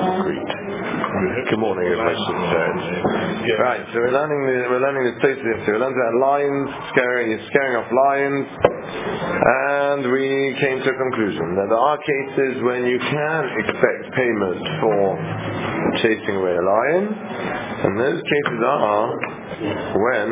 Greek. Good morning, if I should say. Right, so we're learning the Tosfos. So we learned about lions, scaring off lions, and we came to a conclusion that there are cases when you can expect payment for chasing away a lion, and those cases are when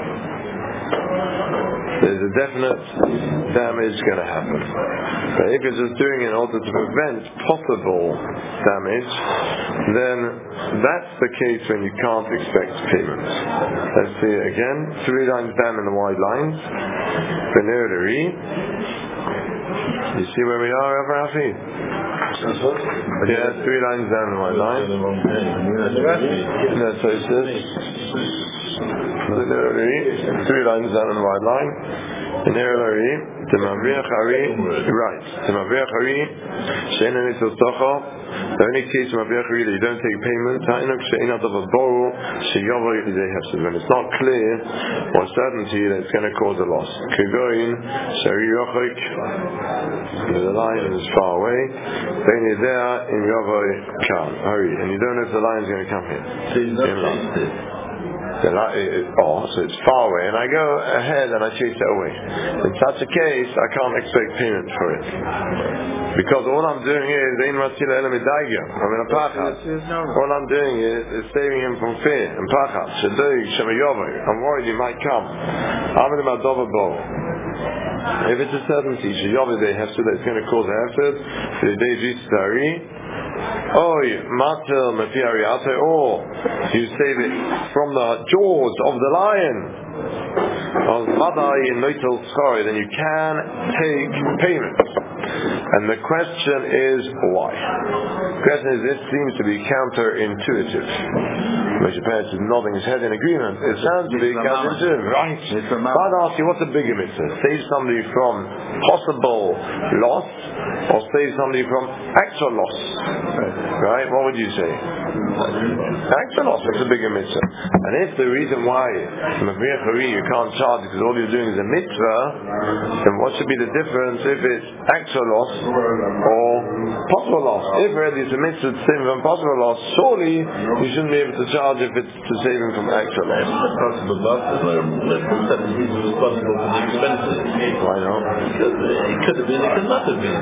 there's a definite damage going to happen. But if you're just doing it in order to prevent possible damage, then that's the case when you can't expect payment. Let's see it again. 3 lines down in the wide lines. Benodari. You see where we are, Rabbi Rafi? Yeah, 3 lines down the wide line. That's what it says. 3 lines down on the wide line. Right. The only case of Maviach Hari that you don't take payment when it's not clear or certainty that it's going to cause a loss. The lion is far away. Then you're there in Hurry, and you don't know if the lion is going to come here. So it's far away, and I go ahead and I chase it away. In such a case, I can't expect payment for it, because all I'm doing is all I'm doing is saving him from fear and pachad. I'm worried he might come. If it's a certainty, it's going to cause a hefsed. Or you save it from the jaws of the lion, then you can take payment. And the question is why? The question is, this seems to be counterintuitive. Moshe Peretz is nodding his head in agreement. It sounds to be counterintuitive, right? But I'd ask you, what's a bigger mitzvah? Save somebody from possible loss, or save somebody from actual loss? Right? What would you say? Actual loss is a bigger mitzvah. And if the reason why Maviach Hari you can't charge because all you're doing is a mitzvah, then what should be the difference if it's actual loss or possible loss? If already it's a mitzvah to save him from possible loss, surely you shouldn't be able to charge if it's to save him from actual loss. Possible loss, he's responsible for the expenses. Why not? It could have been, it could not have been.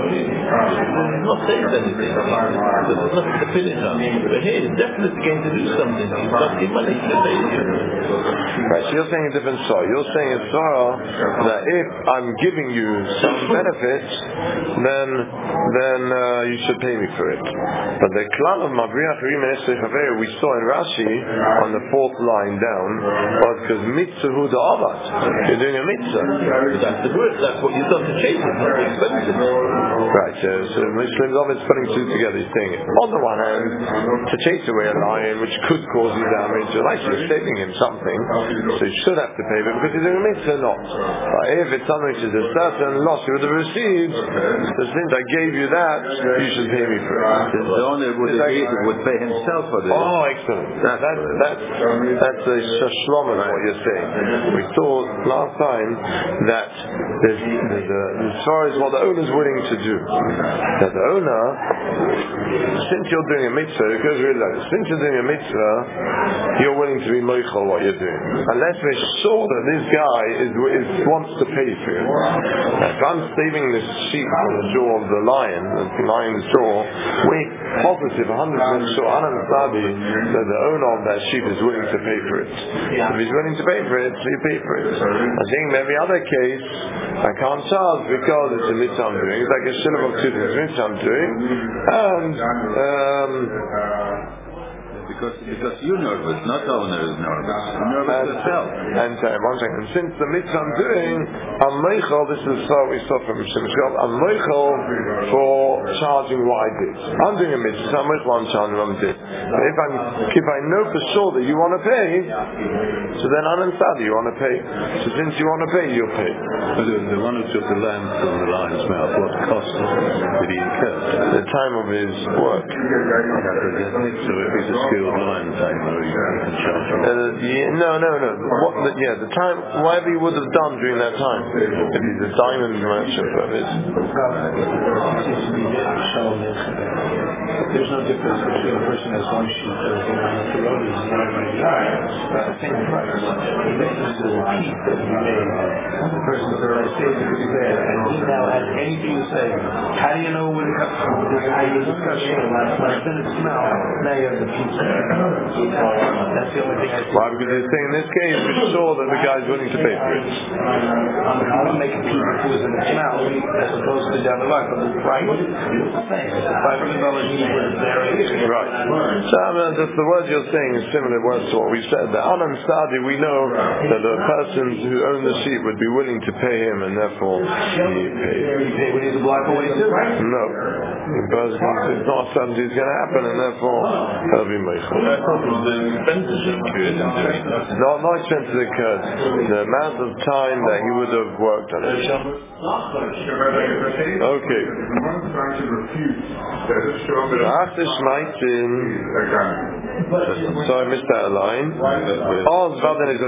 He's not saved anything. There's nothing to finish on. But here, he's definitely going to do something. He's costing money to pay you. Right, so you're saying a different story. You're saying a story that if I'm giving you some benefits, then you should pay me for it. But the klal of Maviach Hari we saw in Rashi on the 4th line down was because mitzvah hu da'avat. You're doing a mitzvah. That's the word. That's what you've done to chase it. Not the expenses. Right. So Mishlim David is putting two together. He's saying, on the one hand, to chase away a lion which could cause you damage, you're actually saving him something, so you should have to pay him because he's doing a mitzvah, not. But if it's something which is a certain loss you would have received, so since I gave you that, you should pay me for it. The owner would pay himself for this. Oh, excellent. That's a shashlam of what you're saying. We saw last time that as far as what the owner is willing to do, that the owner, since you're doing a mitzvah, it goes really like this. Since you're doing a mitzvah, you're willing to be moichel what you're doing, unless we're sure that this guy wants to pay for it. Now, if I'm saving this sheep from the jaw of the lion's jaw, we're positive, 100% sure, that the owner of that sheep is willing to pay for it. If he's willing to pay for it, so you pay for it. I think in every other case, I can't charge because it's a mitzvah I'm doing. It's like a shilling of two things, mitzvah I'm doing, and because you're nervous, not the owner is nervous. You're nervous yourself. And one second. And since the mitzvah I'm doing, I'm meichel. This is what we saw from Shemshkov. I'm meichel for charging what I did. I'm doing a mitzvah. So I'm meichel. I'm charging what I did. If I know for sure that you want to pay, so then I'm inside. You want to pay. So since you want to pay, you'll pay. The one who took the lamb from the lion's mouth, what cost did he incur? The time of his work. So if he's a skilled lion tamer, you can charge him. No. The time, whatever he would have done during that time. If he's a diamond merchant, that is. There's no difference between a person who has one sheet that is on the road and the same price. The difference is a peak that we made. The person who says it is there, and he now has anything to say. How do you know when it comes from this discussion? Then it's now you have the peak. That's the only thing I see. Why? Because he's saying in this case, we're sure that the guy is willing to pay for it. I would make a peak if it was in its mouth, as opposed to down the line, but the price is the same. It's a $500 need for the variation. Right. So just the words you're saying is similar words to what we said. The Anan Sadi, we know that the person who owned the sheep would be willing to pay him, and therefore he paid. When he's a block away too? No. Because it's not something that's going to happen, and therefore that'll be Meichel. Not expenses incurred. The amount of time that he would have worked on it. Okay. So I missed that line. Oz Vadin is a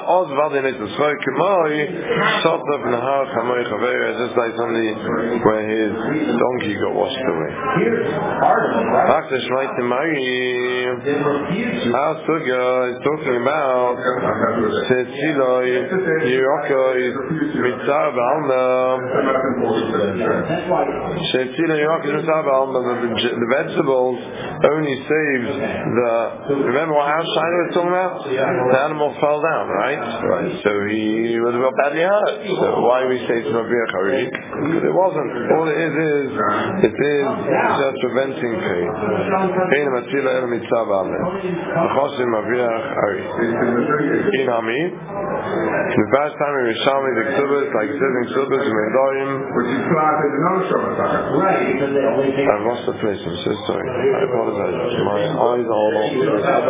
just like somebody where his donkey got washed away. Our Suga is talking about the vegetables only saves the. Remember what our Shiner was talking about? The animal fell down, right? So he would have got badly hurt. So why we say it's not Hari? Because it wasn't. All it is just preventing pain. Pain Matzila El Mitzvah B'Ameh. Chosim Maviach Ari. In Ami. The first time we Rishalmi the Ksubas, like saving Ksubas and Medorim. I've lost the place. I'm so sorry. I apologize. My eyes are all over.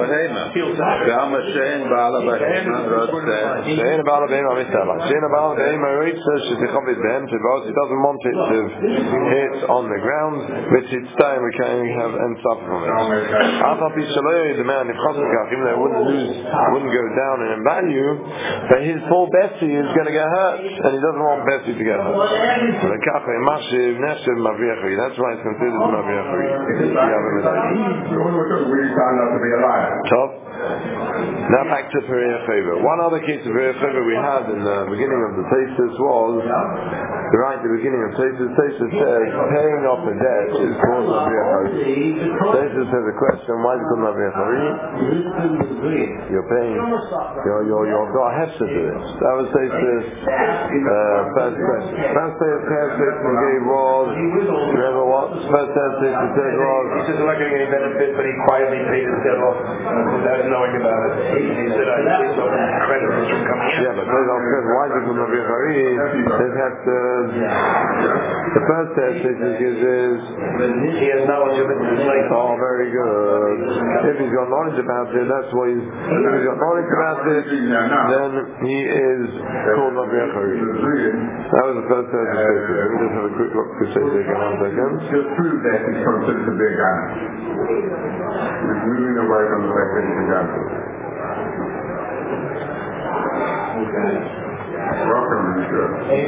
He doesn't want it to hit on the ground, but it's time we can have and suffer from it. The man, if even though it wouldn't go down in value, but his poor Bessie is going to get hurt, and he doesn't want Bessie to get hurt. That's why it's considered Maviachari. Top. Now back to Periya Favor. One other case of Periya Favor we had in the beginning of the Taisus was, the beginning of Taisus says, paying off a debt is called Maviachari. Taisus has a question, why is it called Maviachari? You're paying, you've got a hefsed to this. That was Taisus' first question. First Taisus gave was, remember what? First Taisus said was, he says I'm not getting any benefit, but he quietly paid his debt off without knowing about it. He said I paid so credit from coming in. Yeah, but why is it called Maviachari? It has to. The first test is he has knowledge of it. Oh, very good. If he's got knowledge about it, that's why if he's got knowledge about it, then he is called Maviachari. That was the first test. Let me just have a quick look to say again 1 second. Just prove that he's considered to be a guy. He's moving away from the fact that he's a guy. Okay. Welcome, Richard.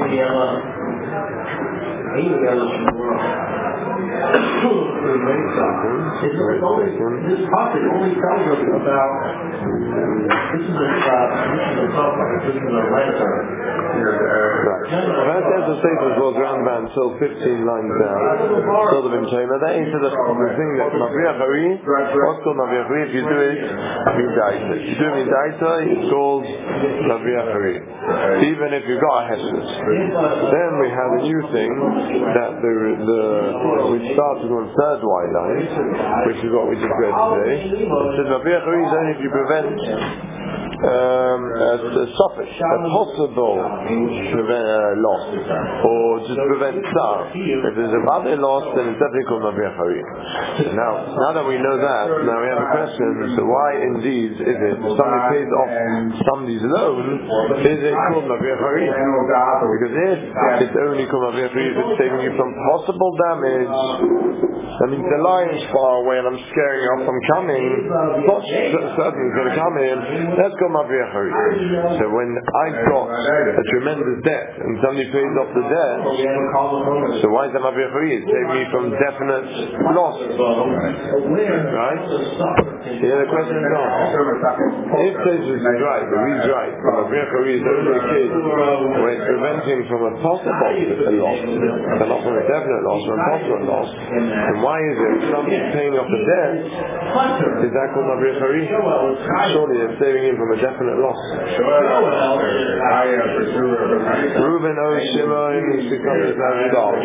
This prophet only tells us about this is a software, this is a letter. Right. That the status was around about until 15 lines down. Sort of in China. That is the thing that Maviachari, what's called Maviachari, if you do it, Midaita. If you do it Midaita, it's called Maviachari. Even if you've got a Heshes. Then we have a new thing that we started on third white line, which is what we just read today. It says Maviachari is only if you prevent a suffix, a possible loss, or just prevent tsar. If there's a bad loss, then it's definitely called Maviachari. Now that we know that, now we have a question, so why indeed is it, if somebody pays off somebody's loan, is it called Maviachari? Because if it's only called Maviachari if it's saving you from possible damage, that means the lion's far away and I'm scaring you off from coming, not certain it's going to come in, that's called So when I've got a tremendous debt and somebody pays off the debt, so why is that Mavriachari? It saved me from definite loss. Right? Yeah, the question is on. If Tesis is right, but he's right, Mavriachari is only a case where it's preventing from a possible loss, but not from a definite loss, from a possible loss. And why is it? If somebody's paying off the debt, is that called Mavriachari? Surely it's saving him from a definite loss. Reuben owes Shimon $600,000.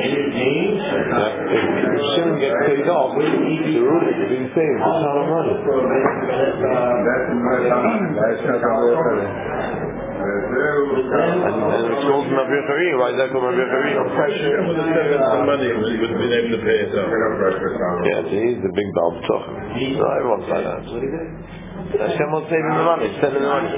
If Shimon gets paid off, so Reuben is insane. It's a ton of money. And it's called Mavriachari. Why is that called Mavriachari? Some money because he wouldn't have been able to pay it off. Yeah, so he's the big Baal B'tochen. No, everyone's like that. Hashem will save him the money, send him the money.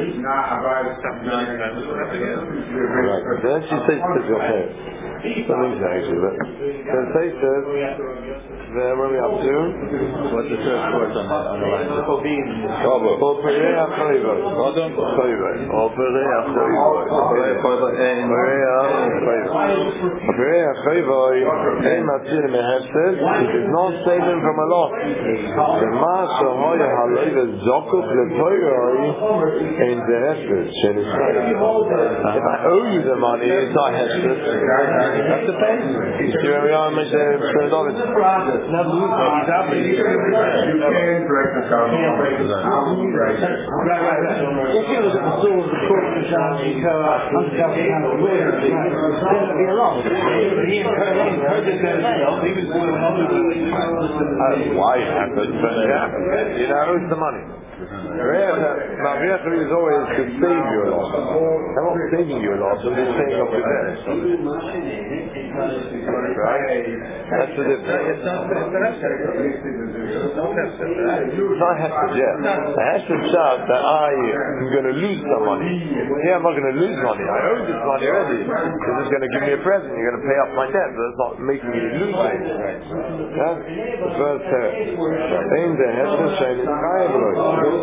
Right, so let's just say to your parents. Something's actually, but then say says, where are we up to? What's the first word on the line? Or Perea Choivo. Or Perea Choivo. Ein Matzir Mehefsed. It is not saving from a loss. The Masha Hoya Haloiva Zokuk Lepoiroi Ein Zehefsed. If I owe you the money, it's not Hefsed. That's the pay. You see where we are in Moshe David? Not lose, but he's obligated. You can break the covenant. Right. If you look at the soul of the court of the Shah, you go out, then it'll be a loss. But he incurred this himself. He was doing why it happened, but it happened. You know, who's the money? Mavriachari is always to save your loss. I'm not saving your loss, I'm just paying off your debt. Right? That's the difference. It's not Hesed yet. The Hesed shot that I am going to lose some money. Yeah, I'm not going to lose money. I owe this money already. You're just going to give me a present. You're going to pay off my debt, but it's not making me lose things. Yeah? The first test. Aim the Hesed Shein is Chayavloi.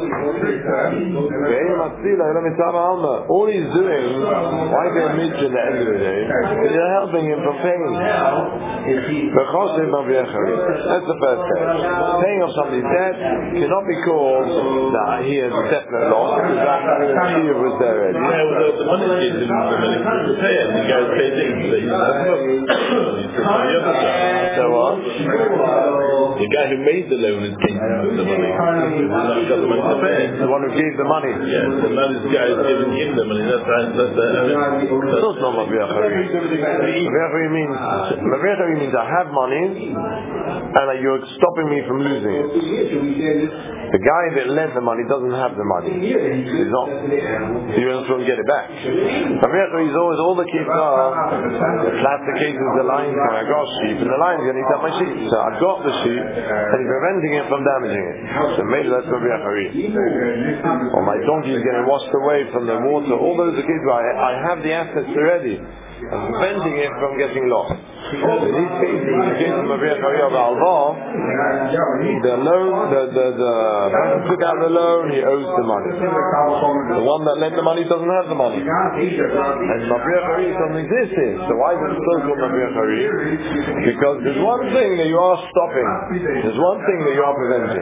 All he's doing, why get Mitch in the end of the day? Because you're helping him from paying. That's the first test. Paying off somebody's debt cannot be called that he has a definite loss because that she was there already. Yeah, well, the money gives him the money to pay it. The guy paid in, so he's so what? The guy who made the loan is giving the money. He's not got the money to pay it. The one who gave the money. Yes, and now this guy is giving him the money. That's not Mavriachari. Mavriachari means I have money and you're stopping me from losing it. The guy that lent the money doesn't have the money. He's not. You don't get it back. Mavriachari is always, all the kids are, the classic cases, the lion's coming, I got a sheep and the lion's going to eat up my sheep. So I've got the sheep and he's preventing it from damaging it. So maybe that's Mavriachari. Or my donkey is getting washed away from the water. All those are cases where I have the assets already. I'm preventing it from getting lost. In these cases, in the case of Mavriachari of Alva, the loan, the person took out the loan, he owes the money. The one that lent the money doesn't have the money. And Mavriachari doesn't exist here. So why is it still called Mavriachari? Because there's one thing that you are stopping. There's one thing that you are preventing.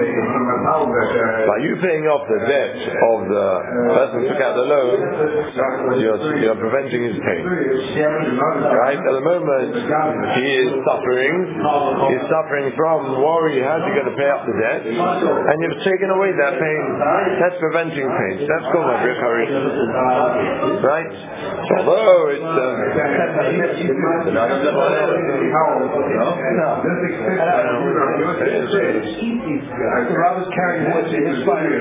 By you paying off the debt of the person who took out the loan, you're preventing his pain. Right? At the moment, he is suffering. He's suffering from worry. How's he going to pay up the debt? And you've taken away that pain. That's preventing pain. That's called Mavriachari. Right? So although it's the robbers carrying wood to his fire.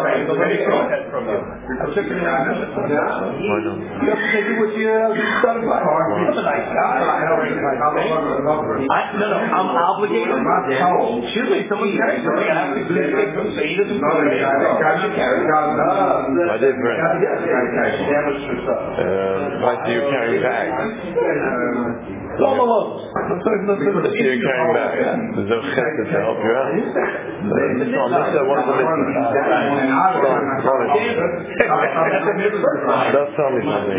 You have to take it with you. I'm obligated. Excuse me, someone carries something. I have to do it so he doesn't go in. I should carry it. I did, Brent. Why do you carry bags? You're carrying back. There's no chesed to help you out. Mitzvah, what is the mitzvah? Don't tell me something.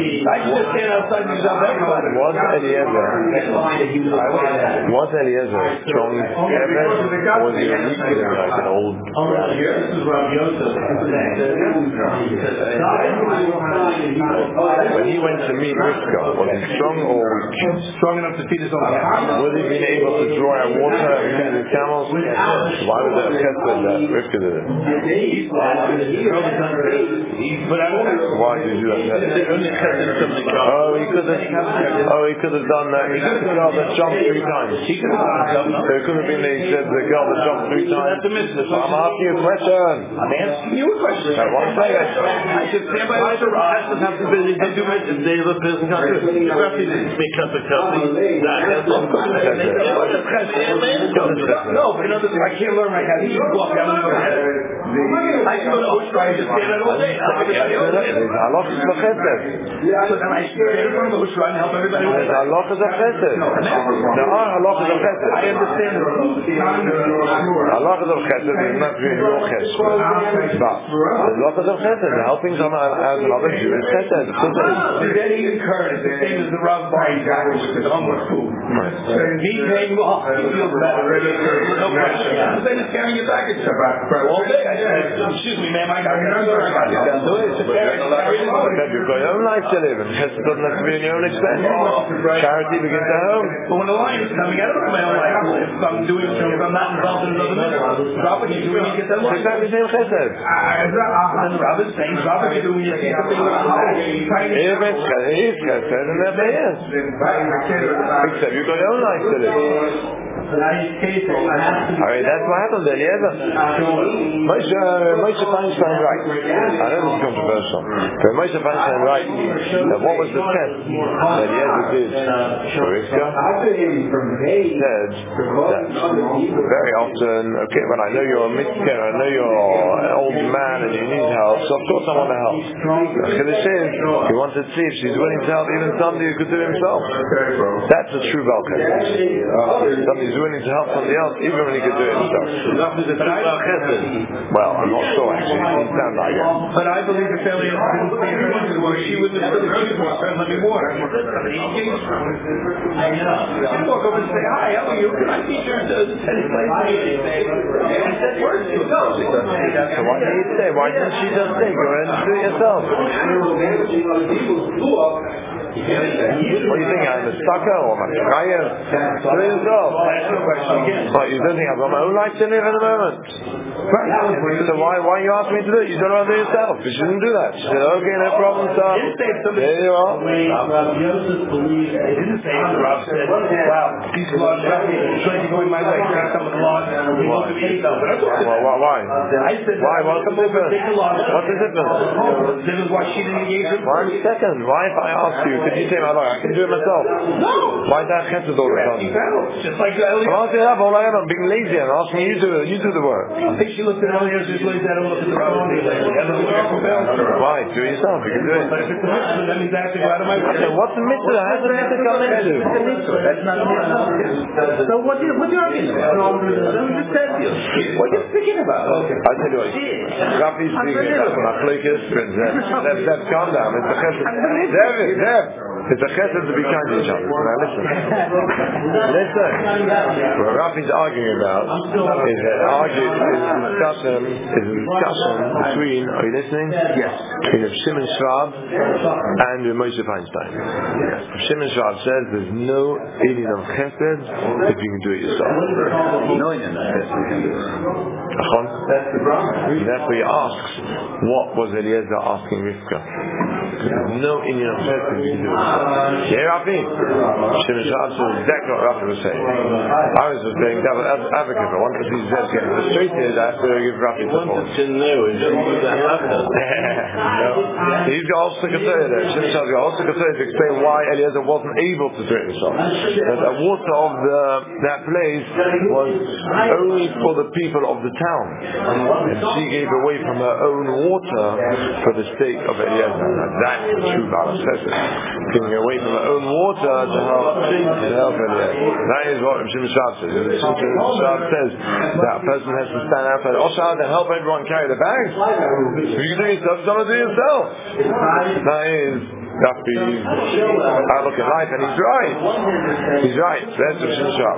Was Eliezer a strong Eved, or was he a weak Eved, like an old When he went to meet Rivka, was he strong or weak? Strong enough to feed his own family. Was he being able to draw out water and feed his camels? Why was that a chesed that Rivka did it? Why did he do that? He could have done that. He could have done that jump 3 times. So it could have been that he said the girl that jumped 3 times. I'm asking you a question. I'm asking you a question. I want to say it. I should stand by the Torah. Have to be they do it. They the person can't do it. No, but in other words, I can't learn right now. You can walk down and go ahead. I can go to Oshra and just stand there all day. Allah is a chesed. So then I stand in front of Oshra and help everybody. Allah is a chesed. Allah is a chesed. I understand it. Allah is a chesed is not really your chesed. But Allah is a chesed. Helping someone as another Jew is chesed. Then he incurred it. The same as the Rav buying with the homeless food. Me paying off. He feels better. No question. The same as carrying your baggage. All day I said, excuse me, ma'am, I got to do it. You've got your own life to live, and chesed doesn't have to be in your own expense. Charity begins at home. But when the line is coming out of my own life, if I'm doing something, if I'm not involved in another minute, drop what you're doing, you get that line. Exactly the same chesed. And the Rav is saying, drop what you're doing, you get something He is chesed, and there he is. Except you've got your own life to live. Alright, that's what happened to Eliezer. Moshe Feinstein writes, I know this is controversial, but Moshe Feinstein writes that what was the test that Eliezer did for Rivka? He said that very often, okay, when I know you're a mitzvah, I know you're an old man and you need help, so of course I want to help. Chiddush is, he wanted to see if she's willing to help even somebody who could do it himself. That's a true Balkan. Somebody's willing to help somebody else even when he could do it himself. Well, I'm not sure actually. It doesn't sound like it. But I believe the failure didn't see her or she wouldn't have stood accused of let me water. He engaged her. She'd walk over and say, hi, how are you? Can I teach her to tennis place? And said words to her. So why did he say? Why didn't she just say, go ahead and do it yourself? What do you think? I'm a sucker or I'm a chayev? Do it yourself. But you don't think I've got my own life to live in a moment? Right. So why are you asking me to do it? You don't want to do it yourself. You shouldn't do that. She said, okay, no problem, son. There you are. It didn't say the Rav said, wow, these laws are trying to go in my way. Some of the laws we want to be Why? I said, why? What's the difference? What's the difference? This is why she didn't engage him. 1 second. Why if I ask you, could you say, I can do it myself? No. Why that chesed all the time? Just like Elliot. I'm asking that, all I am, I'm being lazy. I'm asking you do the work. I think she looked at Elliot, she looked at him, looked at the Rav. Why? Do it yourself. You can do it. But if it's a mitzvah, that means I have to go out of my way. So what's the mitzvah? How's the mitzvah come into? That's not a mitzvah. So what you arguing about? Just said you. What are you speaking about? Okay. I'll tell you what. Rafi's speaking about Machlokes, Zev, calm down. It's a chesed. Zev. It's a chesed to be kind to each other. Now listen. What Rafi's arguing about is a discussion between, are you listening? Yes. Between Shimon Schwab and Moshe Feinstein. Shimon Schwab says there's no alien of chesed if you can do it yourself. No alien of chesed. Therefore he asks, what was Eliezer asking Rivka? There's no alien of chesed if you can do it yourself. Yeah, Rafi? Shimon Schwab says exactly what Rafi was saying. I was just saying double advocate. I want to see Zed get frustrated. I have to give Rafi support. He's got also Kesoya there. Shimon Schwab got also Kesoya to explain why Eliezer wasn't able to do it himself. That the water of that place was only for the people of the town, and she gave away from her own water for the sake of Eliezer. that's the true Baal Chesed. Taking away from her own water to help Eliezer. That is what Rav Shimon Shab says. Rav Shimon Shab says that a person has to stand outside Oshad and help everyone carry the bags. If you can do it yourself, you don't do it yourself. That is Dafki outlook at life, and he's right. He's right. That's Rav Shimon Shab.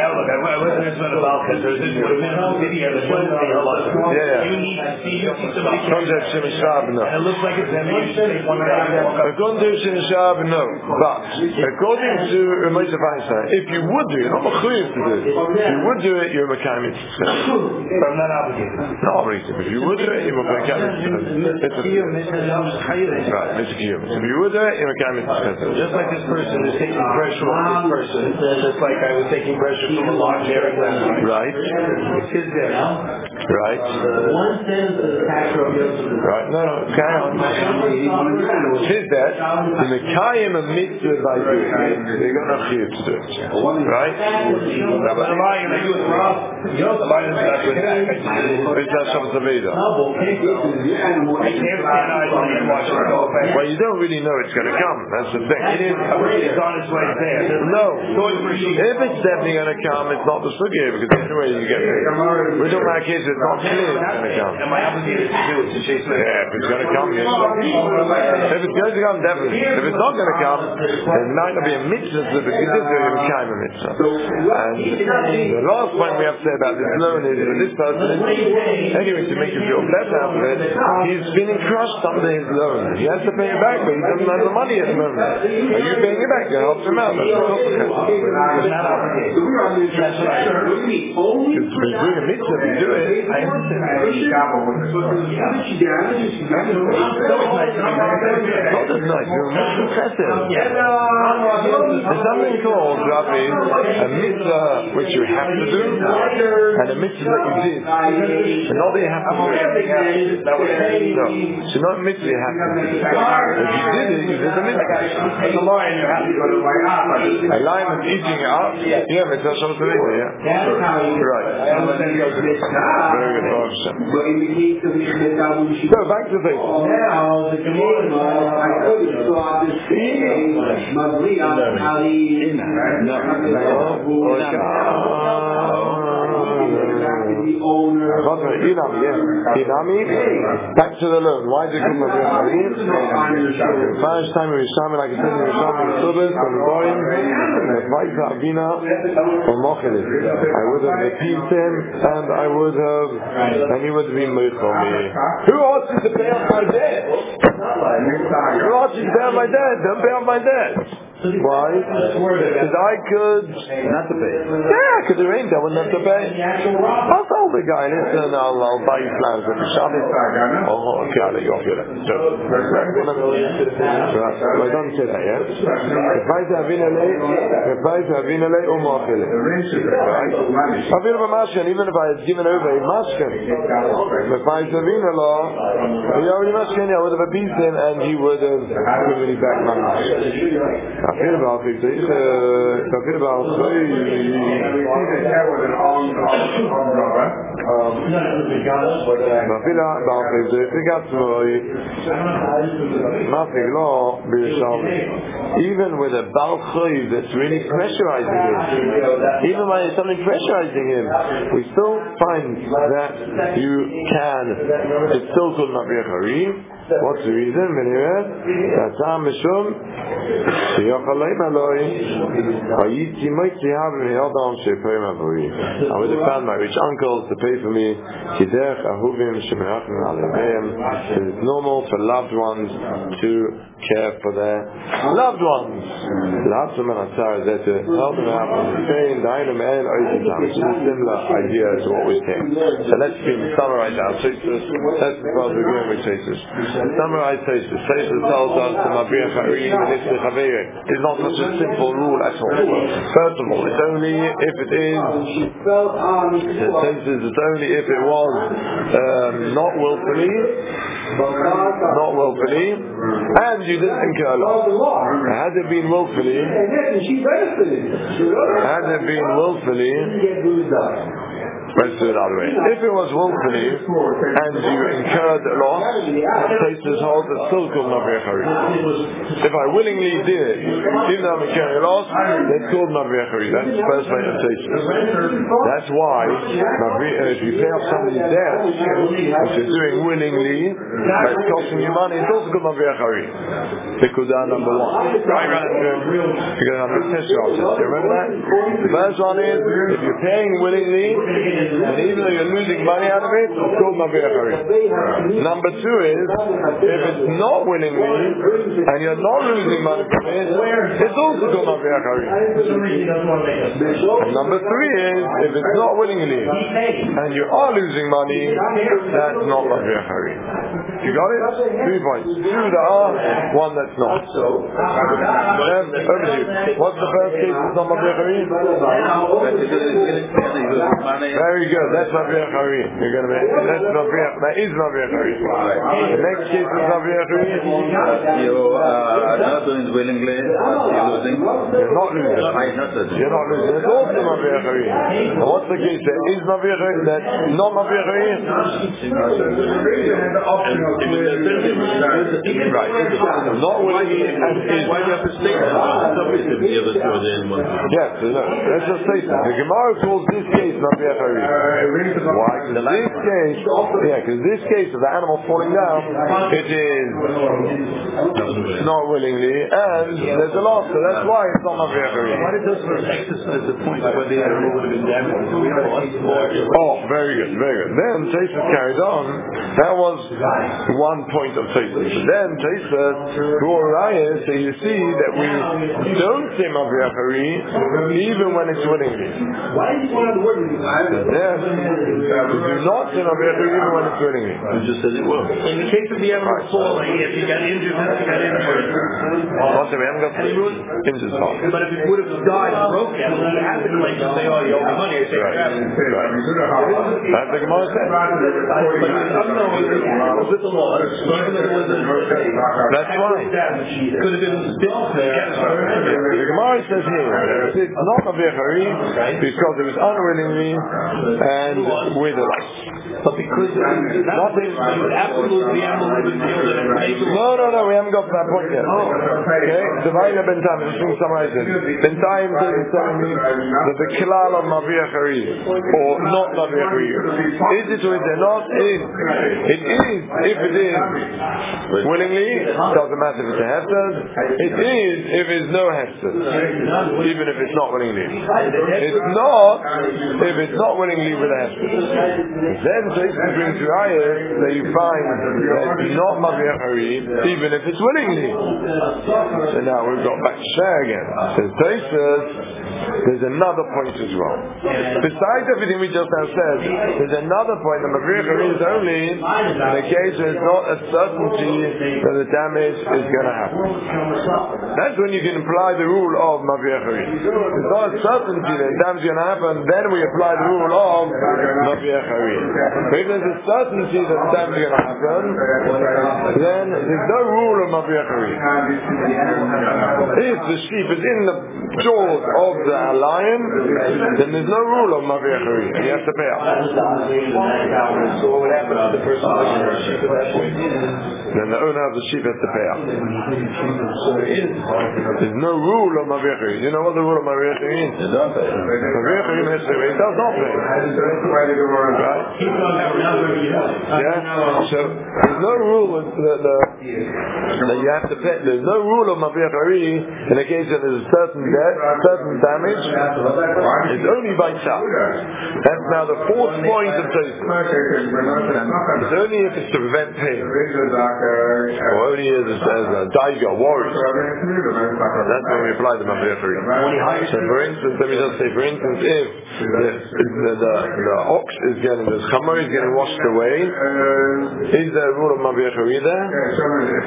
No. And it looks like it's According to Shimon Shab, no. But according to Moshe Feinstein, if you would do it, not mechuyev to do it. If you would do it, you're Mekayim Mitzvah. I'm not obligated. Not obligated. If you would do it, you're Mekayim Mitzvah. Right, Mitzvah. If you would do it, you're Mekayim Mitzvah. Just like this person is taking pressure off this person, just like I was taking pressure from a large area last night. Right. It's his debt. Right. Right. No, carry on. It's his debt. The Mekayim a mitzvah by doing it. They're going to chiyuv to do it. Right? But the lion, they do it for us. You know, the lion is not good. It's not Shabbat Aveda. Well, you don't really know it's going to come. That's the thing. It's on its way there. No. If it's definitely going to come, it's not the sugya because anyway you get paid. We're talking about kids, it's not clear it's going to come. Am I obligated to do it to chase it? Yeah, if it's going to come, yes. If it's going to come, definitely. If it's not going to come, then it might not be a mitzvah, but it is going to become a mitzvah. And the last point we have to say about this loan is that this person is, anyway, to make you feel better out of it, he's feeling crushed under his loan. He has to pay it back, but he doesn't have the money at the moment. Are you paying it back? You help him out. That's not the case. It's doing a mitzvah, if you do it, I understand. Not as nice, you're more impressive. There's something called, Rabbi, a mitzvah which you have to do, and a mitzvah that you did. And not that you have to do it. No. So not a mitzvah you have to do. If you did it, you did the mitzvah. A lion, you have to go to my house. A lion is eating up. Yeah, mitzvah Shabbat Aveda, yeah. Right. Very good. So back to the now the Gemara, I could saw this back to the loan. Why did it come the first time we saw like I said, we saw in Subas and Goyim, the Vaisa Avina or Mochelis. I would have appeased him and I would have, and he would have been moved for me. Who asked you to pay off my debt? Who asked you to pay off my debt? Don't pay off my debt. Why? Because I could not to pay. Yeah, I could arrange. I wouldn't have to pay. I'll tell the guy, listen, I'll buy you flowers every Shabbos. Oh, okay, I'll let you off your debt. I don't say that, yeah? Even if I had given over a mashkin, he already mashkin, I would have appeased him and he would have given me back my mashkin. I feel about it. I feel about even with a Baal Choiv that's really pressurizing him, even when it's something pressurizing him, we still find that you can, it's still called Mabriach Harim. What's the reason? I would have found my rich uncles to pay for me. It's normal for loved ones to care for their loved ones. Help them out from the pain. It's a similar idea to what we're saying. So let's summarize our Tosfos. Let's start again with Tosfos. Summarize Tosfos. Tosfos tells us the Mabriach Harim is not such a simple rule at all. First of all, it's only if it is. It's only if it was not willfully, and you didn't incur loss. Had it been willfully, Let's do it another way. If it was willfully and you incurred a loss, Tosfos holds it's still called Mavriach Hari. If I willingly did it, even though I'm incurring a loss, it's called Mavriach Hari. That's the first way of Tosfos. That's why if you pay off somebody's debt, which you're doing willingly, that's costing you money, it's also called Mavriach Hari. Pikudah number one. Right, remember that? The first one is, if you're paying willingly, and even though you're losing money out of it, it's called Mavriach Hari. Number two is, if it's not willingly, and you're not losing money from it, it's also called Mavriach Hari. And number three is, if it's not willingly, and you are losing money, that's not Mavriach Hari. You got it? 3 points. 2 that are, 1 that's not. Then, over to you. What's the first case that's not Mavriach Hari? Very good. That's Mavriach Hari. You're going to make that is Mavriach Hari. The next case is Mavriach Hari. You are not doing it willingly, but you're losing. You're not losing. You're not losing. It's also Mavriach Hari. And what's the case there? Is Mavriach Hari? That's not Mavriach Hari? Right. Not willingly and is. Why do you have to state that? Yes, let's just say that. The Gemara calls this case Mavriach Hari. Why? Because this case of the animal falling down, it is not willingly, and there's a loss, so that's why it's not Mavriach Hari. Why did those exercise the point where the animal would have been damaged? Oh, very good, very good. Then Tosfos carried on. That was one point of Tosfos. Then Tosfos, so you see that we don't say Mavriach Hari even when it's willingly. Yes, we do not say Mavriach Hari even when it's willingly. You just said it will. In the case of the animal falling, if he got injured, we haven't got injured part. but if it would have died and broken, you have to claim to say, oh, you owe me money, or say, Right. That's the Gemara said. with the law, even though there was That's why. could have been still there. The Gemara says here, it's not Mavriach Hari because it was unwillingly and with a loss. But because nothing, absolutely animal would have been killed. No, we haven't got to that point yet. Okay? Divine Bentam, I'm just going to summarize it. Bentam is telling me that the Kilal of Mavriach Hari, or not Mavriach Hari, is it or is it not? It is. If it is willingly, doesn't matter if it's a hefted. It is if it's no hefted, even if it's not willingly. It's not if it's not willingly with a hefted. Then Tosfos brings you ayat that you find that it's not Mavriach Hari, even if it's willingly. So now we've got back to share again. Says Tosfos, there's another point as well. Besides everything we just now said, there's another point that Mavriach Hari is only in a case where it's not a certainty that the damage is going to happen. That's when you can apply the rule of Mavriach Hari. It's not a certainty that the damage is going to happen, then we apply the rule of Mavriach Hari. But if there's a certainty that the damage is going to happen, then there's no rule of Mavriach Hari. If the sheep is in the jaws of the lion, then there's no rule of Mavriach Hari, and you have to pay up. So what would happen to the person who owns the sheep at that point? Then the owner of the sheep has to pay up. There's no rule of Mavriach Hari. You know what the rule of Mavriach Hari is? Mavriach Hari means he does not pay. Right? Yeah? So there's no rule that you have to pay. There's no rule of Mavriach Hari in a case that there's a certain debt, certain damage. It's only by chance. That's now the fourth point of Tosfos. It's only if it's to prevent pain. Or only as a daiga, worry. That's when we apply the Mavriach Hari. So for instance, let me just say, for instance, if the ox is getting, the chamor is getting washed away, is there a rule of Mavriach Hari there?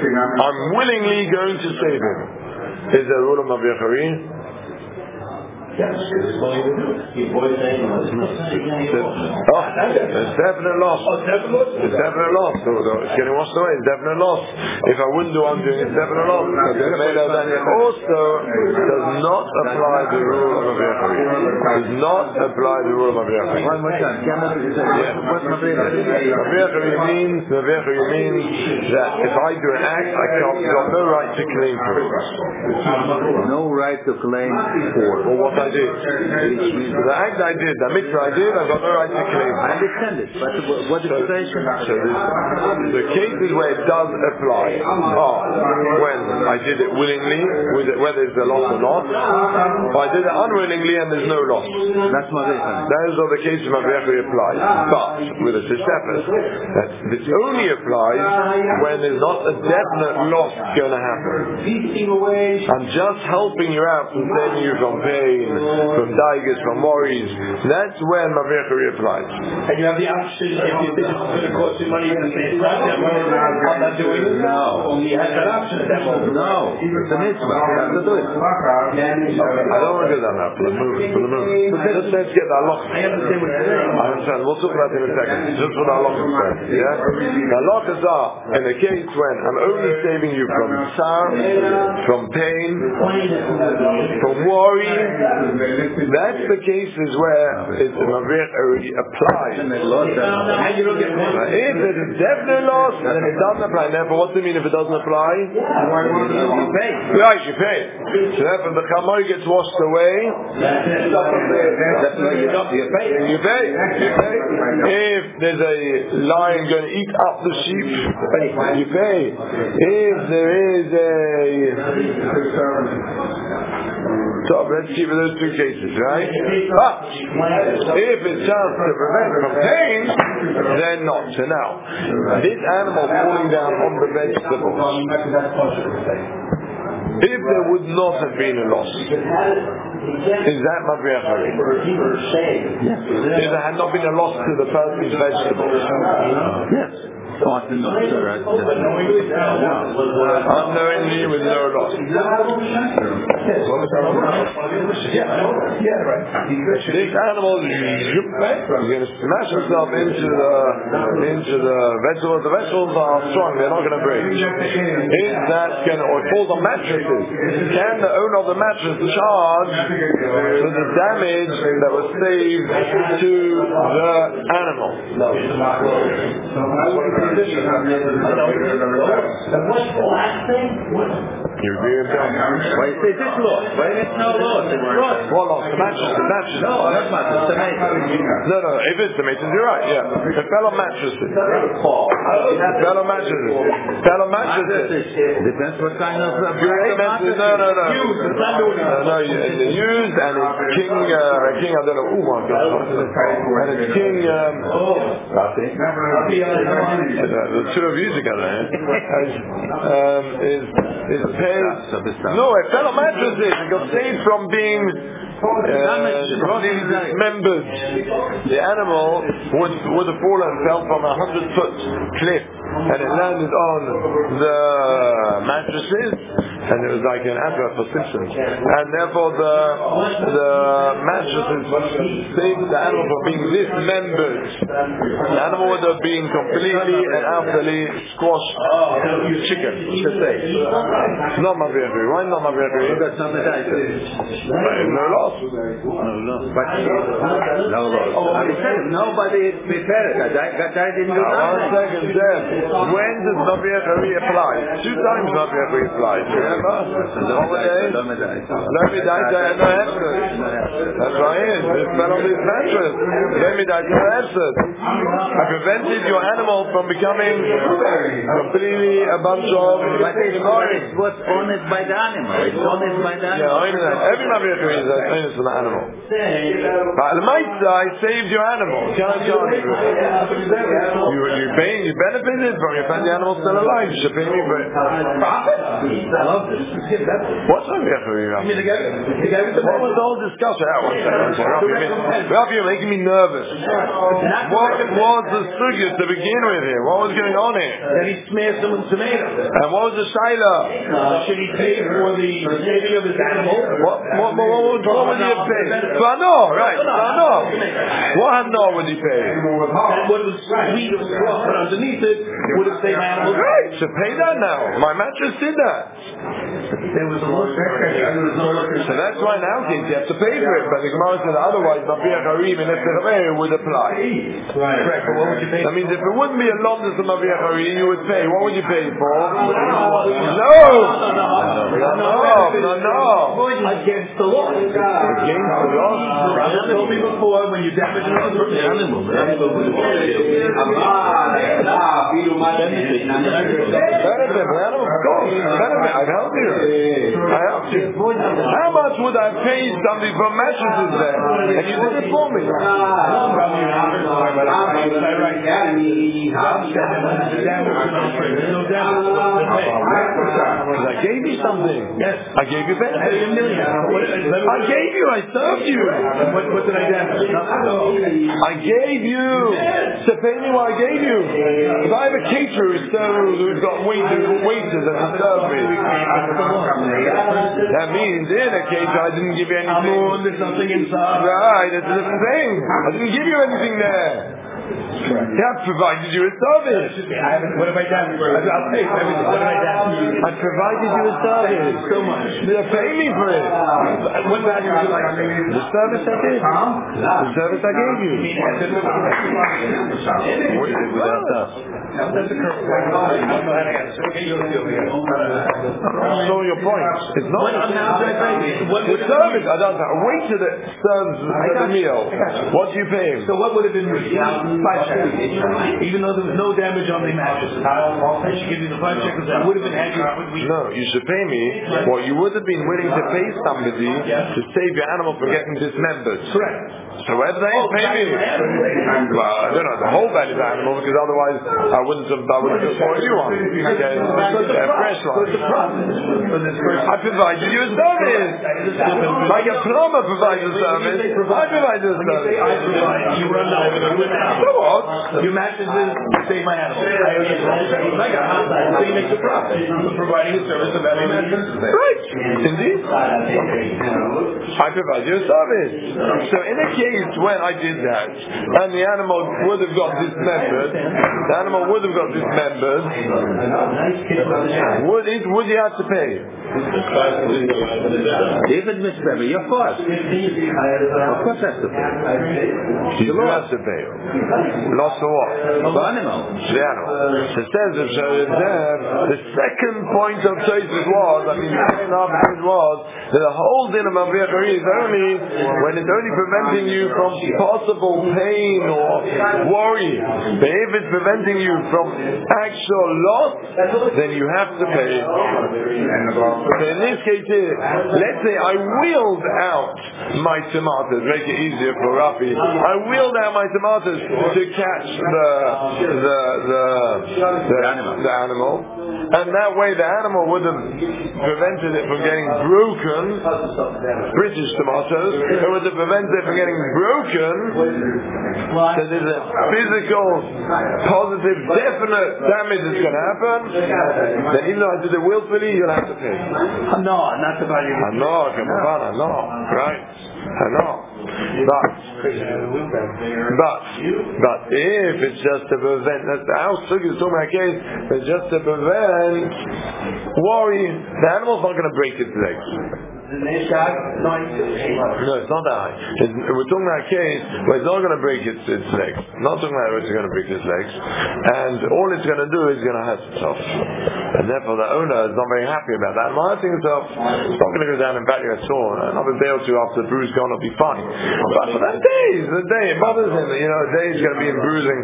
I'm willingly going to save him. Is there a rule of Mavriach Hari? It's definite loss. It's definite loss. It's getting washed away. It's definite loss. If I wouldn't do undoing, it's definite loss. It also does not apply the rule of Aviachari. Does not apply the rule of Aviachari. One more time. What's Aviachari means that if I do an act, I got no right to claim for it. No right to claim for what I did. The act I did, the mitzvah I did, I've got no right to claim. I understand it, but what expression? So the cases where it does apply are when I did it willingly, whether it's a loss or not, or I did it unwillingly and there's no loss. That's Mavechari. Those are the cases Mavechari applies. But with a Tosefos, this only applies when there's not a definite loss going to happen. I'm just helping you out from saving you from pain, from daigas, from worries. That's when Mavechari applies. And you have the option, if you think it's going to cost you money, you can say, I'm not doing it. No. You have that option. No. It's a mitzvah. You have to do it. I don't want to do that now, for the moon. Let's get the halakha. I understand what you're saying. I understand. We'll talk about it in a second. Just for the halakha first. Yeah? The halakhas are, in the case when I'm only saving you from sorrow, from pain, from worry, that's the cases where it's already applies. If it is definitely lost, then it doesn't apply. Therefore, what's it mean if it doesn't apply? You pay. Right, you pay. So therefore, the chamoy gets washed away. You pay. You pay. If there's a lion going to eat up the sheep, you pay. If there is so let's keep those two cases, right? But if it's just to prevent from pain, then not. So now, this animal falling down on the vegetables, if there would not have been a loss, is that Mavriachari? Yes. If there had not been a loss to the person's vegetables? Yes. Unknowingly with no loss. This animal is going to smash itself into the vegetables. The vegetables are strong, they're not going to break. Is that going to, or it falls on mattresses, can the owner of the mattress charge for the damage that was saved to the animal? And what's the last thing? You're being done. Why is this loss? Why is it no loss? It's loss. What loss? The mattress. No, not mattress. No, if it's tomatoes, you're right, yeah. The fellow mattresses. Fellow mattresses. Depends what kind of mattress. No, used and it's king, I don't know, oh my God. And it's king, the two of you together, is paid. No, a fellow mattresses. It got saved from being dismembered. The animal would have fallen, fell from a 100-foot cliff, and it landed on the mattresses, and it was like an advert for Simpsons. And therefore, the mattresses saved the animal from being dismembered. The animal would have been completely and utterly squashed. Chicken, to say. Not Mavriachari. Why not Mavriachari? That's not the no loss. Nobody prepared it. That didn't do nothing. 1 second, Zeb. When does Mavriachari apply? 2 times Mavriachari applies. Remember? The holiday. Let me die to no answer. That's right. This fell on this mattress. Let me die to no answer. I prevented your animal from becoming completely a bunch of It's what's owned by the animal. It's owned by the animal. Yeah, every Mavriachari is owned for the animal. But the Maitza, I saved your animal. Can I charge you? You you benefited from it. You found the animal still alive. You should pay me for it. Profit? I love this. What's up here for you? What was the whole discussion? One second. Ralph, you're making me nervous. What was the sugya to begin with here? What was going on here? Then he smeared someone's tomato. And what was the shaila? Should he pay for the saving of his animal? What would he have paid? Bano, right? Bano. What Hano would he pay? What was sweet or soft, but underneath it would have saved my animal. Right, so pay that now. My mattress did that. There was a look. So that's why now, kids, you have to pay for it. But the Gemara said otherwise, Mavir Harim and Efteraveh would apply. Right. But what would you pay? That means if it wouldn't be a London of Mavir Harim, you would pay. What would you pay for? No. Against the law. Against the law? You told me before when you damage another animal. Benefit, of course. Benefit. I've helped you. How much would I pay somebody for mattresses then? And you did it for me. I gave you something. Yes. I gave you benefit. I gave you. I served you. What did I damage? I gave you. So pay me what I gave you. If I have a caterer who's got waiters and serve me, that means in a caterer I didn't give you anything. There's nothing inside. Right, that's a different thing. I didn't give you anything there. I've provided you a service. What have I done? I'll pay for everything. What have I done? I provided you a service. So much. Pay me for it. What value would you like? The service I did. The service I gave you. What is it without that? That's a curve. I saw your point. It's not. The service, I don't know. A waiter that serves the meal. What do you pay him? So what would have been 5 shekels? Even though there was no damage on the mattress, I should give you the 5 shekels. That would have been accurate. No, you should pay me what you would have been willing to pay somebody to save your animal from getting dismembered. Correct. So whether they pay me, well, I don't know the whole value of the animal because otherwise I wouldn't have bought a new one. Okay, a fresh one. I provided you a service. Like a plumber provides a service, I provide you a service. You run over the So what? Your mattresses save my animal. I owe you so you make the profit for providing a service of every mattress. Right, indeed. I provide you a service. So in a case when I did that, and the animal would have got dismembered, would he have to pay? If it's mismembered, of course. Of course has to pay. You have to pay. Loss for what? The animal. The animal. So it says the second point of Tosfos was, the second half of it was, that the whole din of Mavir Harim is only when it's only preventing you from possible pain or worry. But if it's preventing you from actual loss, then you have to pay. So in this case here, let's say I wheeled out my tomatoes, make it easier for Rafi. I wheeled out my tomatoes to catch the animal. And that way the animal would have prevented it from getting broken. British tomatoes, it would have prevented it from getting broken. So there's a physical, positive, definite damage that's going to happen. Then even though I did it willfully, you'll have to pay. No, not the value. I know, right? I know. But if it's just to prevent, that's our sugi is talking about a case, it's just to prevent worry, the animal's not going to break its legs. No, it's not that high. We're talking about a case where it's not going to break its legs. Not talking about it's going to break its legs. And all it's going to do is going to hurt itself. And therefore the owner is not very happy about that. And hurting itself, it's not going to go down in value at all. Another day or two after the bruise gone, it'll be fine. But for that day, it bothers him. A day is going to be in bruising.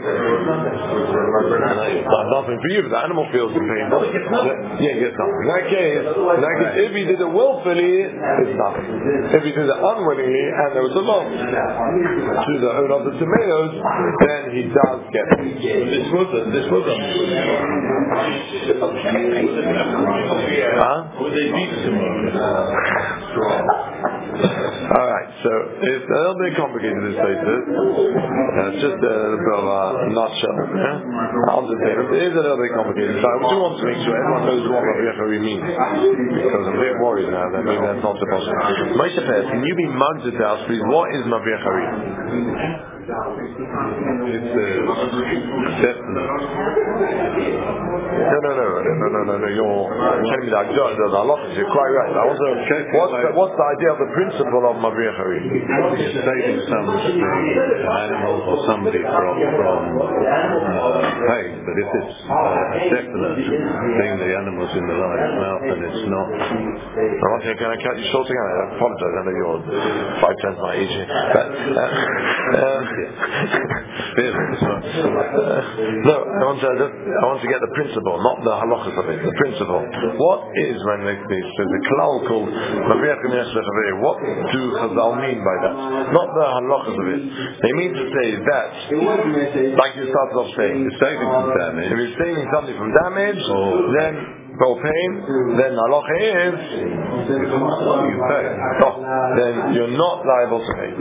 It's nothing for you, but the animal feels the pain. Yeah, he gets nothing. In that case, if he did it willfully, it's nothing. If he did it unwillingly and there was a loss to the owner of the tomatoes, then he does get it. This was Would they beat Alright, so it's a little bit complicated, this basis. It's just a little bit of a nutshell. I'll just say it is a little bit complicated. So I do want to make sure everyone knows what Rabbi Yechari means, because I'm a bit worried now that maybe that's not supposed to. Moshe Pes, can you be mugged to us, please? What is Rabbi Yechari? It's acceptance. No. You're telling me that the halachas. You're quite right. I want to check. What's the idea of the principle of Rabbi Yechari? You're saving something, an animal or somebody from pain. But if it's a definite thing, the animal's in the lion's mouth, and it's not. Okay, can I cut you short again? I apologize. I know you're 5 times my age. No, I want to get the principle, not the halachas of it. The principle. What is when there's a klal called Maviach Nechsech? What do Chazal mean by that? Not the halachas of it. They mean to say that, like you started off saying, It's saving from damage. if you're saving something from damage, then for pain, then halacha is you pay. Then you're not liable to pay.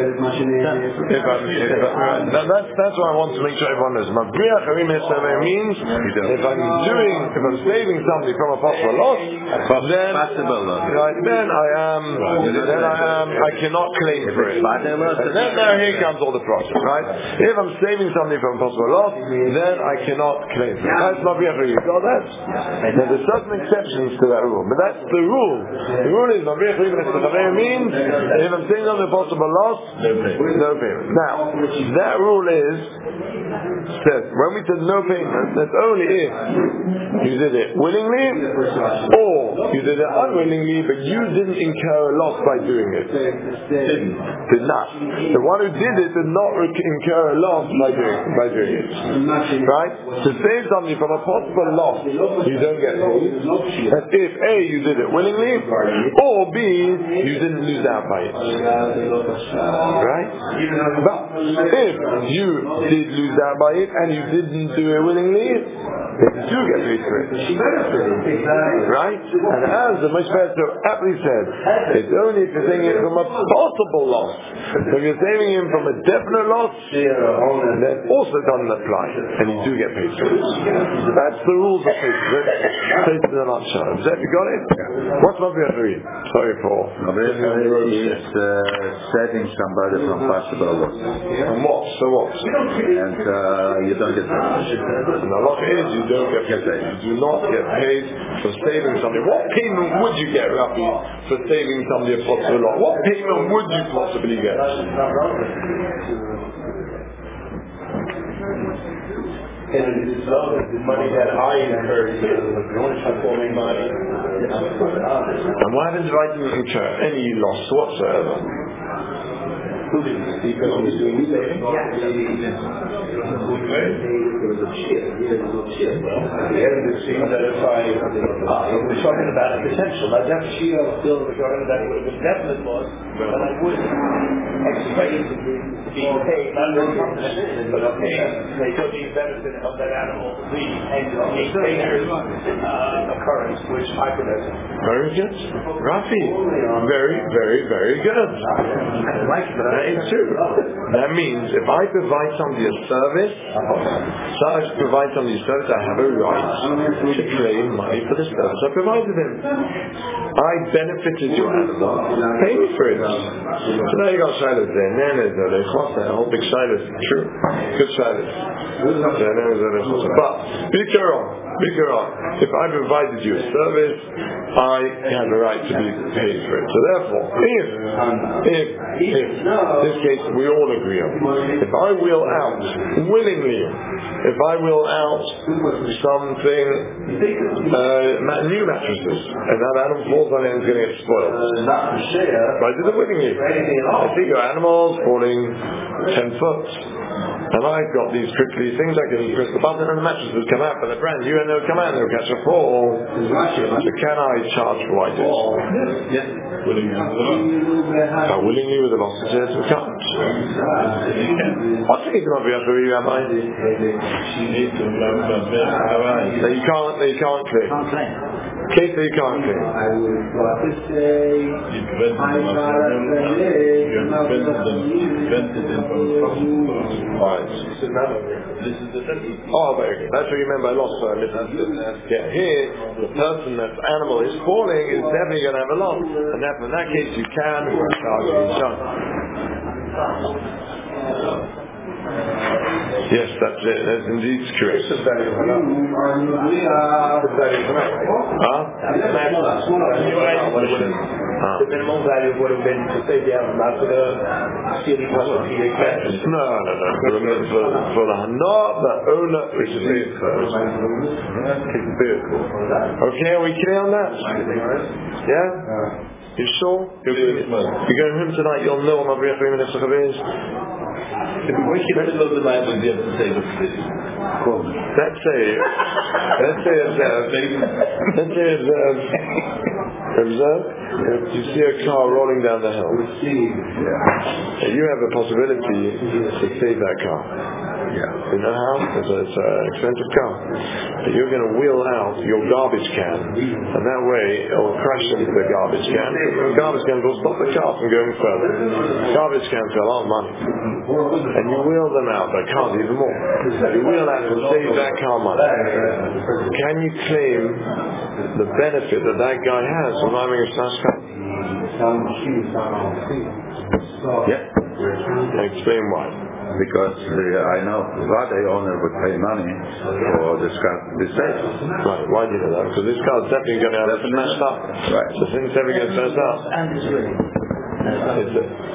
That's what I want to make sure everyone knows. Mabriach Harim Yisrael means if I'm saving somebody from a possible loss, then I cannot claim for it. And then here comes all the process, right? If I'm saving somebody from a possible loss, then I cannot claim for it. That's Mabriach Harim. You got that? Now there's certain exceptions to that rule, but that's the rule. The rule is Mabriach Harim Yisrael means if I'm saving somebody from a possible loss, no payment. Now, that rule says when we said no payment, that's only if you did it willingly or you did it unwillingly, but you didn't incur a loss by doing it. Did not. The one who did it did not incur a loss by doing it. Right? To save somebody from a possible loss, you don't get paid. That's if A, you did it willingly, or B, you didn't lose out by it. Right? But if you did lose out by it and you didn't do it willingly, then you do get paid for it. Right? And as the Mishpat so aptly said, it's only if you're saving it from a possible loss. So if you're saving him from a definite loss, then also doesn't apply, and you do get paid for it. That's the rules of faith. Faith in a nutshell. Have you got it? What's Maviach Harim? Sorry, Paul. Maviach Harim is saving somebody from possible loss. And what? So what? And you don't get paid. And the law is you don't get paid. You do not get paid for saving somebody. What payment would you get, Rabbi, for saving somebody a possible loss? What payment would you possibly get? The money that I incurred performing money. And why didn't I incur any loss whatsoever? Because he was doing saving? The evidence seems that if we're talking about a potential, I don't see still regarding that it would have been definite loss, but I would expect being paid, not really, but they took the benefit of that animal, the maintainer occurrence, which I could have. Very good. Rafi. Very, very, very good. I like it, but that is true. That means if I provide somebody a service, I have a right to claim money for the service I provided him. I benefited your animal, pay me for it. So now you got Shiloh there, a whole big Shiloh. True. Good Shiloh. But, if I provided you a service, I have a right to be paid for it. So therefore, if this case we all agree on, if I wheel out willingly, if I wheel out something, new mattresses, and that animal falls on it and is going to get spoiled, I did it willingly. I see your animals falling 10 foot. and I've got these prickly things, I can press the button and the mattress would come out, but they're brand new and they'll come out and they'll catch a fall. So can I charge for what I do? Yes. Willingly with the loss. Willingly with the loss, it says we can't. What's the reason of you, Rabbi? That you can't claim. Case that you can't claim. You prevented them from Alright. This is the sentence. Oh, okay. That's what you meant by loss. Yeah, here, the person that animal is falling is definitely going to have a loss. And therefore, in that case, you can charge the insurance. Yes, that's it. That's indeed correct. The value of halal. The minimum value would have been to say the halal for the city property. No. For the hana, the owner, which is his first. His vehicle. Okay, are we clear on that? Yeah? You sure? You're going home tonight, you'll know what my Mavriyach V'Minach is. If we wake in the middle of the night, we'll be able to say this. Let's say observe. If you see a car rolling down the hill, you have a possibility to save that car. You know how? It's an expensive car. But you're going to wheel out your garbage can, and that way it will crash into the garbage can. The garbage can will stop the car from going further. Garbage cans are a lot of money. And you wheel them out, but cars even more. You wheel out to save that car money. Can you claim the benefit that guy has from having a slash car? Explain why. Because I know the owner would pay money for this car to be safe. Right, why do you know that? Because this car is definitely going to have it smashed up. Right. So things definitely get smashed up. And it's ready. There's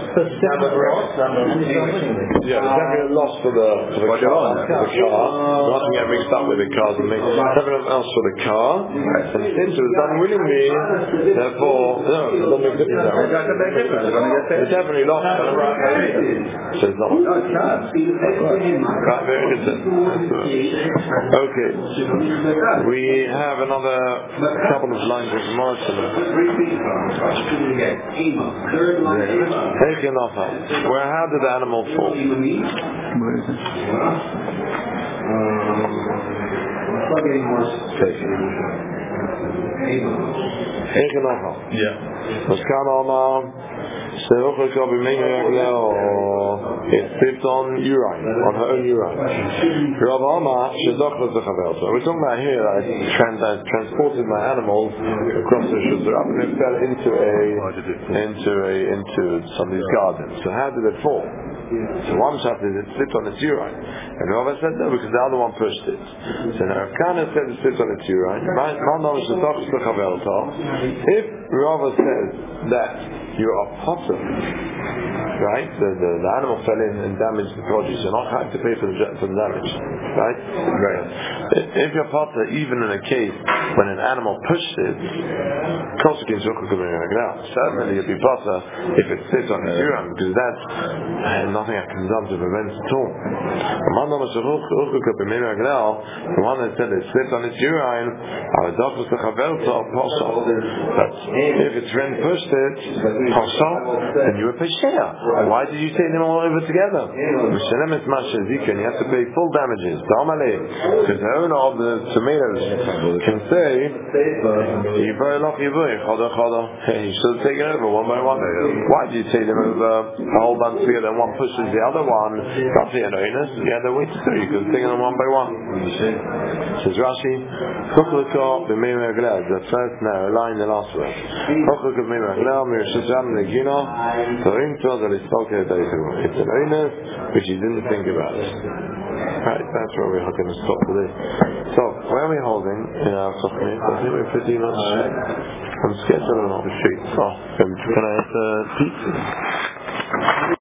definitely a loss for the car. Nothing get mixed up with the cars and me. Definitely a loss for the car. And since it was done willingly, therefore, no, it doesn't make a difference. It's definitely lost. So it's not. Right, very good. Okay. We have another couple of lines of Martin. Where how did the animal fall? Where is it? It slipped on urine, on her own urine. We're talking about here, I transported my animals across the Shuzra and it fell into somebody's garden. So how did it fall? So one shot is it slipped on its urine. And Rava said no, because the other one pushed it. So now Kana said it slipped on its urine. If Rava says that you're a potter, right? The animal fell in and damaged the produce. You're not having to pay for the damage, right? Right. If you're potter, even in a case when an animal pushed it, certainly you'll be potter if it sits on its urine, because that's nothing I can do to prevent it at all. The one that said it sits on its urine, but if its friend pushed it, then you were Peshea. Why did you take them all over together? You have to pay full damages. Because the owner of the tomatoes can say, he should have taken over one by one. Why did you take them over a whole bunch together and one pushes the other one? That's the owners. You had a way to do it. You could have taken them one by one. Says Rashi, the first now, line the last word. It's an onus which he didn't think about. Right, that's where we're going to stop today. So, where are we holding in our Sofmi? I think we're pretty much on schedule on the street. Oh, can I have pizza?